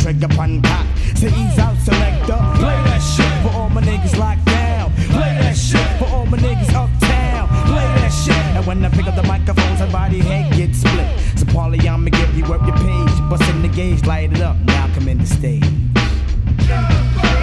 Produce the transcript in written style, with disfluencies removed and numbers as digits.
trigger pun cock. Say ease out, selector. Play that shit for all my niggas locked down. Play that shit for all my niggas uptown. Play that shit. And when I pick up the microphone, somebody head gets split. So Paulie, I'ma give you up your page. Bustin' the gauge, light it up. Now come in the stage.